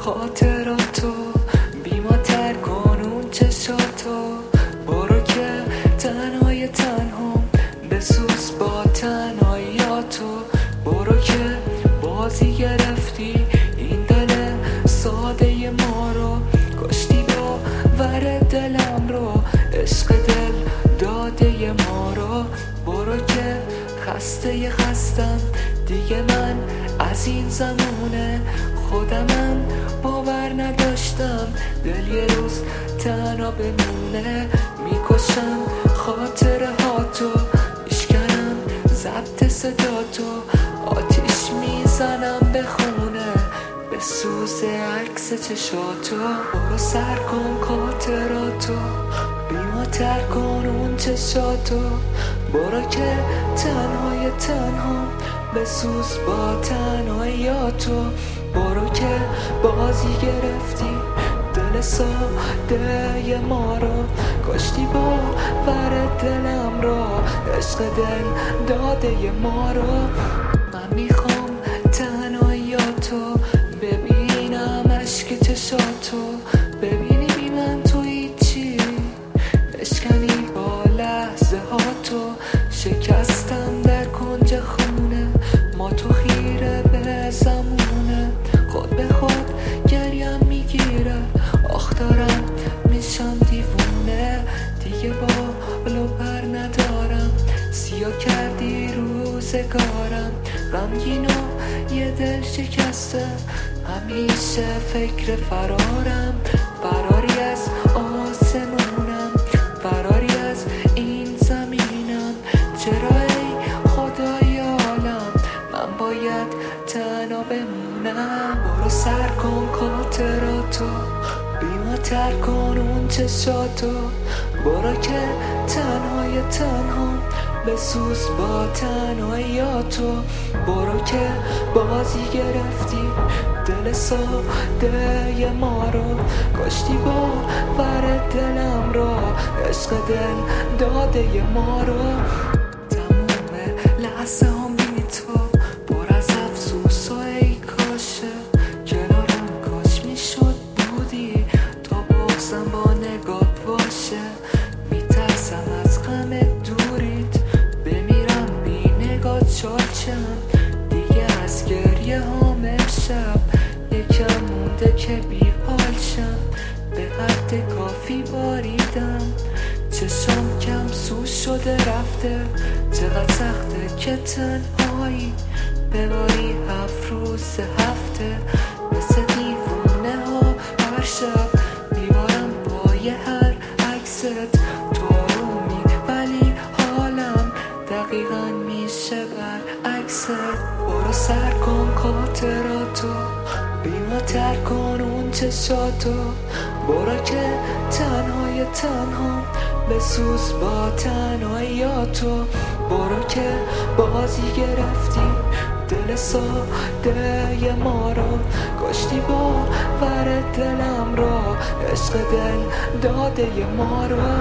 خاطراتو بی ما تر کن اون چشاتو. برو که تنهای تنها بسوز با تنهاییاتو. برو که بازی گرفتی این دل ساده ما رو. کشتی با ور دلم رو، عشق دل داده ما رو. برو که خستم دیگه من از این زمونه. خودمم باور نداشتم دل یه روز تنها بمونه. میکشم خاطره هاتو، میشکنم ضبط صداتو. آتیش میزنم به خونه بسوز عکس چشاتو. برو سر کن خاطراتو بی ما تر کن اون چشاتو. برو که تنهای تنها بسوز با تنهاییاتو. برو که بازی گرفتی دل ساده ما رو. کشتی با ور دلم رو، عشق دل داده ما رو. من میخوام تنهاییاتو ببینم، عشق چشاتو ببینی بی من تو هیچی. بشکنی با لحظه هاتو. شکستم در کنج خونه، ما تو خیره به زمونه. خود به خود گریم میگیره، آخ دارم میشم دیوونه. دیگه بال و پر ندارم، سیاه کردی روزگارم. غمگین و یه دل شکسته، همیشه فکر فرارم. فراری از آسمونم، فراری از این زمینم. چرا ای خدای عالم من باید تنها بمونم؟ برو سر کن خاطراتو بی ما تر کن اون چشاتو. برو که تنهای تنها بسوز با تنهاییاتو. برو که بازی گرفتی دل ساده ما رو. کشتی با ور دلم رو، عشق دل داده ما رو. تموم لحظه هم بی تو پر از افسوس و ای کاشه. کنارم کاش میشد بودی تا بغضم با نگات باشه. میترسم از غم دوریت بمیرم بی نگات شاچم. دیگه از گریه هم امشب یکم مونده که بی حال شم. به حد کافی باریدم، چشم کم سو شده رفته. چقدر سخته که تنهایی بباری 7 روز هفته. مثل دیوونه ها هر شب میبارم پای هر عکست. تو آرومی ولی حالم دقیقا میشه برعکست. برو سر کن خاطراتو بی ما تر کن اون چشاتو. برو که تنهای تنها بسوز با تنهاییاتو. برو که بازی گرفتی دل ساده ما رو. کشتی با ور دلم رو، عشق دل داده ما رو.